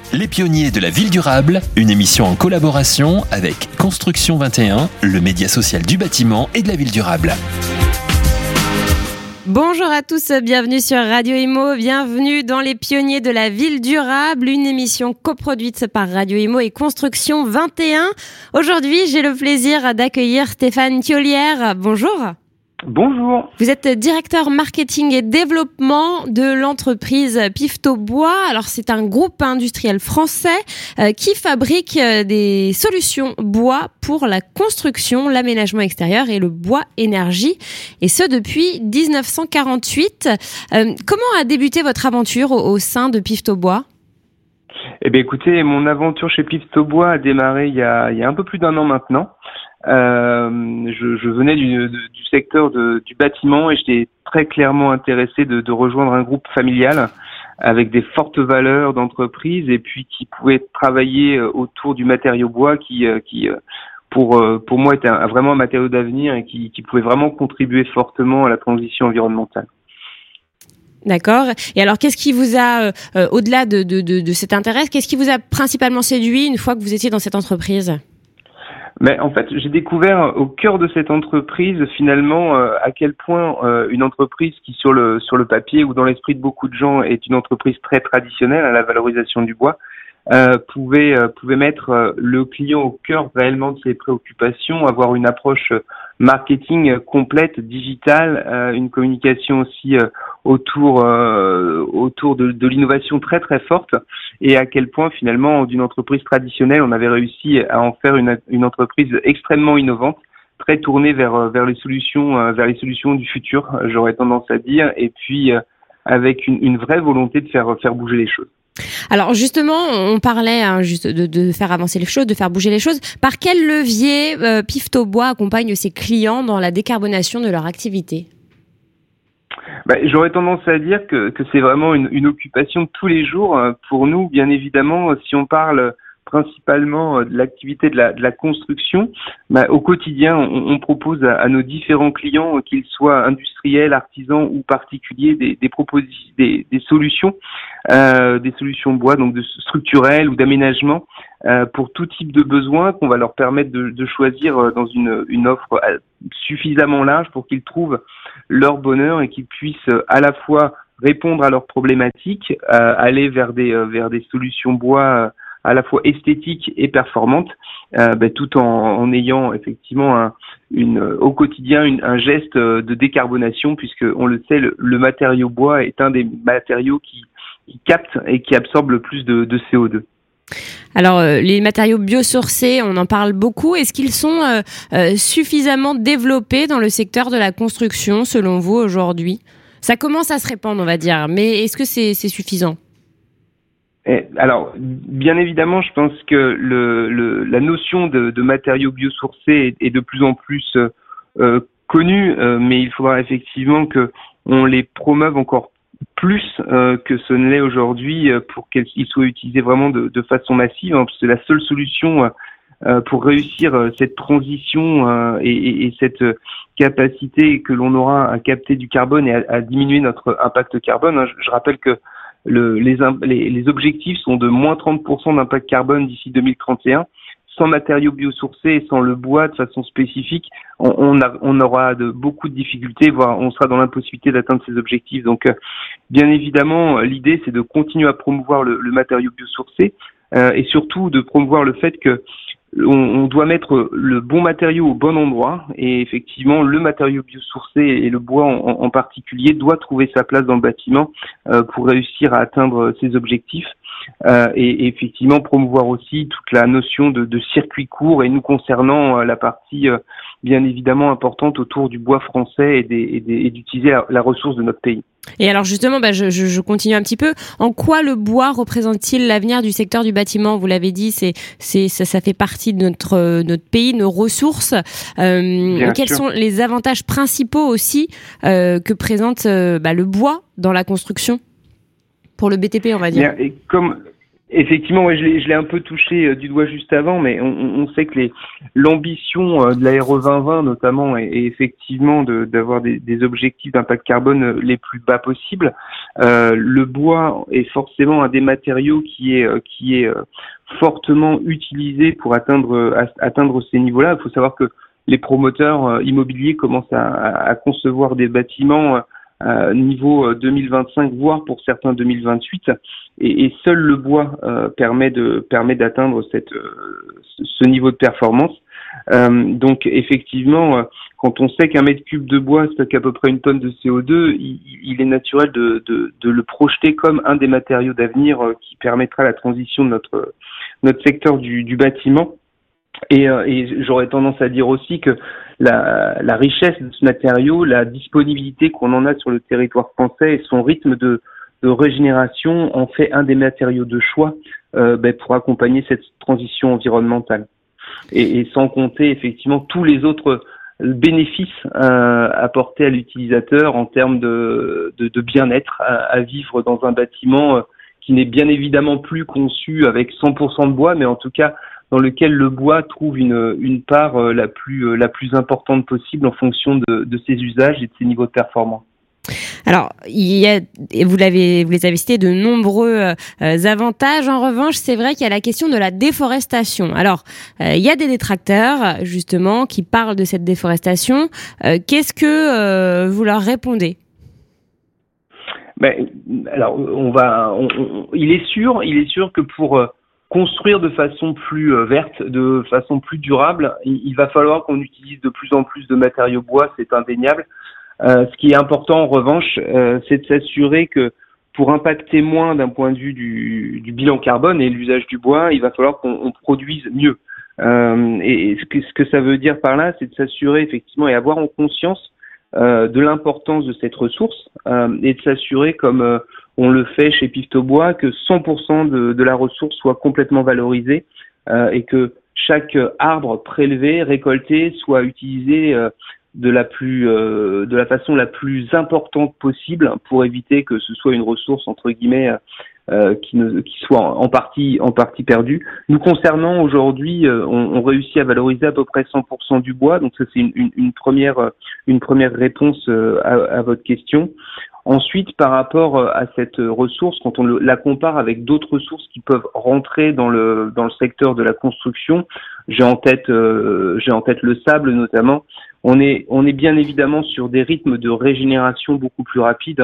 Les pionniers de la ville durable, une émission en collaboration avec Construction 21, le média social du bâtiment et de la ville durable. Bonjour à tous, bienvenue sur Radio Imo, bienvenue dans Les pionniers de la ville durable, une émission coproduite par Radio Imo et Construction 21. Aujourd'hui, j'ai le plaisir d'accueillir Stéphane Thiollière. Bonjour. Bonjour. Vous êtes directeur marketing et développement de l'entreprise Pifto Bois. Alors, c'est un groupe industriel français qui fabrique des solutions bois pour la construction, l'aménagement extérieur et le bois énergie. Et ce, depuis 1948. Comment a débuté votre aventure au sein de Pifto Bois ? Eh bien, écoutez, mon aventure chez Pifto Bois a démarré il y a un peu plus d'1 an maintenant. Je venais du secteur du bâtiment et j'étais très clairement intéressé de rejoindre un groupe familial avec des fortes valeurs d'entreprise et puis qui pouvait travailler autour du matériau bois qui pour moi était vraiment un matériau d'avenir et qui pouvait vraiment contribuer fortement à la transition environnementale. D'accord. Et alors, qu'est-ce qui vous a, au-delà de cet intérêt, qu'est-ce qui vous a principalement séduit une fois que vous étiez dans cette entreprise ? Mais en fait, j'ai découvert au cœur de cette entreprise finalement à quel point une entreprise qui sur le papier ou dans l'esprit de beaucoup de gens est une entreprise très traditionnelle à la valorisation du bois pouvait mettre le client au cœur réellement de ses préoccupations, avoir une approche marketing complète, digitale, une communication aussi autour de l'innovation très très forte, et à quel point finalement d'une entreprise traditionnelle on avait réussi à en faire une entreprise extrêmement innovante, très tournée vers les solutions du futur, j'aurais tendance à dire, et puis avec une vraie volonté de faire bouger les choses. Alors justement, on parlait juste de faire avancer les choses, de faire bouger les choses. Par quel levier Pifto Bois accompagne ses clients dans la décarbonation de leur activité ? J'aurais tendance à dire que c'est vraiment une occupation de tous les jours pour nous, bien évidemment. Si on parle principalement de l'activité de la construction, au quotidien, on propose à nos différents clients, qu'ils soient industriels, artisans ou particuliers, des solutions bois, donc structurelles ou d'aménagement, pour tout type de besoin qu'on va leur permettre de choisir dans une offre suffisamment large pour qu'ils trouvent leur bonheur et qu'ils puissent à la fois répondre à leurs problématiques, aller vers des solutions bois à la fois esthétiques et performantes, tout en ayant effectivement au quotidien un geste de décarbonation, puisque on le sait, le matériau bois est un des matériaux qui capte et qui absorbe le plus de CO2. Alors, les matériaux biosourcés, on en parle beaucoup. Est-ce qu'ils sont suffisamment développés dans le secteur de la construction, selon vous, aujourd'hui ? Ça commence à se répandre, on va dire, mais est-ce que c'est suffisant ? Alors, bien évidemment, je pense que la notion de matériaux biosourcés est de plus en plus connue, mais il faudra effectivement que on les promeuve encore plus que ce ne l'est aujourd'hui pour qu'ils soient utilisés vraiment de façon massive, hein, parce que c'est la seule solution pour réussir cette transition et cette capacité que l'on aura à capter du carbone et à diminuer notre impact carbone. Je rappelle que les objectifs sont de moins 30% d'impact carbone d'ici 2031. Sans matériaux biosourcés et sans le bois de façon spécifique, on aura beaucoup de difficultés, voire on sera dans l'impossibilité d'atteindre ces objectifs. Donc, bien évidemment, l'idée, c'est de continuer à promouvoir le matériau biosourcé et surtout de promouvoir le fait que on doit mettre le bon matériau au bon endroit, et effectivement, le matériau biosourcé et le bois en particulier doit trouver sa place dans le bâtiment pour réussir à atteindre ses objectifs. Et effectivement promouvoir aussi toute la notion de circuit court, et nous concernant la partie bien évidemment importante autour du bois français et d'utiliser la ressource de notre pays. Et alors justement, je continue un petit peu. En quoi le bois représente-t-il l'avenir du secteur du bâtiment ? Vous l'avez dit, ça fait partie de notre pays, nos ressources. Quels sont les avantages principaux aussi que présente le bois dans la construction ? Pour le BTP, on va dire. Bien, et comme Effectivement, ouais, je l'ai un peu touché du doigt juste avant, mais on sait que l'ambition de la RE 2020 notamment est effectivement d'avoir des objectifs d'impact carbone les plus bas possibles. Le bois est forcément un des matériaux qui est fortement utilisé pour atteindre ces niveaux-là. Il faut savoir que les promoteurs immobiliers commencent à concevoir des bâtiments niveau 2025, voire pour certains 2028, et seul le bois permet d'atteindre ce niveau de performance. Donc effectivement, quand on sait qu'un mètre cube de bois stocke à peu près une tonne de CO2, il est naturel de le projeter comme un des matériaux d'avenir qui permettra la transition de notre secteur du bâtiment. Et j'aurais tendance à dire aussi que la richesse de ce matériau, la disponibilité qu'on en a sur le territoire français et son rythme de régénération en fait un des matériaux de choix pour accompagner cette transition environnementale. Et sans compter effectivement tous les autres bénéfices apportés à l'utilisateur en termes de bien-être à vivre dans un bâtiment qui n'est bien évidemment plus conçu avec 100% de bois, mais en tout cas dans lequel le bois trouve une part la plus importante possible en fonction de ses usages et de ses niveaux de performance. Alors, vous les avez cités, de nombreux avantages. En revanche, c'est vrai qu'il y a la question de la déforestation. Alors, il y a des détracteurs, justement, qui parlent de cette déforestation. Qu'est-ce que vous leur répondez ? Alors, il est sûr que pour construire de façon plus verte, de façon plus durable, il va falloir qu'on utilise de plus en plus de matériaux bois, c'est indéniable. Ce qui est important en revanche, c'est de s'assurer que pour impacter moins d'un point de vue du bilan carbone et l'usage du bois, il va falloir qu'on produise mieux. Et ce que ça veut dire par là, c'est de s'assurer effectivement et avoir en conscience de l'importance de cette ressource et de s'assurer, comme on le fait chez Pifto Bois, que 100% de la ressource soit complètement valorisée et que chaque arbre prélevé, récolté, soit utilisé de la façon la plus importante possible pour éviter que ce soit une ressource entre guillemets qui soit en partie perdue. Nous concernant aujourd'hui, on réussit à valoriser à peu près 100% du bois, donc ça c'est une première réponse à votre question. Ensuite, par rapport à cette ressource, quand on la compare avec d'autres ressources qui peuvent rentrer dans le secteur de la construction, j'ai en tête le sable notamment. On est bien évidemment sur des rythmes de régénération beaucoup plus rapides.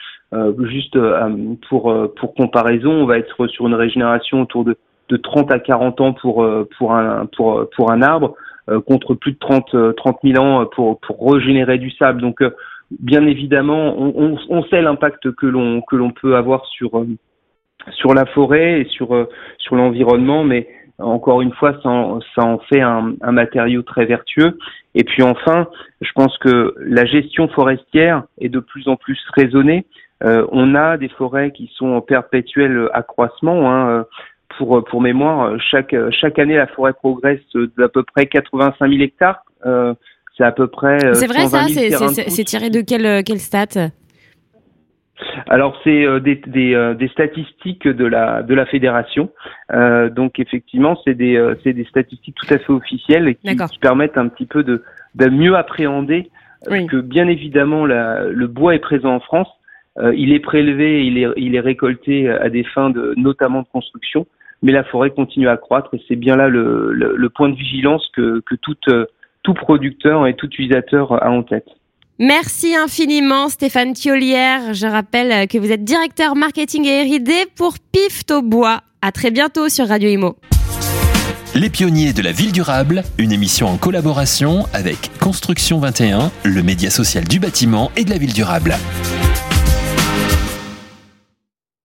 Pour comparaison, on va être sur une régénération autour de 30 à 40 ans pour un arbre, contre plus de 30 000 ans pour régénérer du sable. Donc bien évidemment, on sait l'impact que l'on peut avoir sur la forêt et sur l'environnement, mais encore une fois, ça en fait un matériau très vertueux. Et puis enfin, je pense que la gestion forestière est de plus en plus raisonnée. On a des forêts qui sont en perpétuel accroissement. Pour mémoire, chaque année, la forêt progresse d'à peu près 85 000 hectares. C'est à peu près. C'est vrai ça, c'est tiré de quelle stat? Alors c'est des statistiques de la fédération. Donc effectivement, c'est des statistiques tout à fait officielles qui permettent un petit peu de mieux appréhender que bien évidemment le bois est présent en France. Il est prélevé, il est récolté à des fins notamment de construction, mais la forêt continue à croître et c'est bien là le point de vigilance que tout producteur et tout utilisateur a en tête. Merci infiniment Stéphane Thiollière. Je rappelle que vous êtes directeur marketing et R&D pour Pifto Bois. À très bientôt sur Radio Imo. Les pionniers de la ville durable, une émission en collaboration avec Construction 21, le média social du bâtiment et de la ville durable.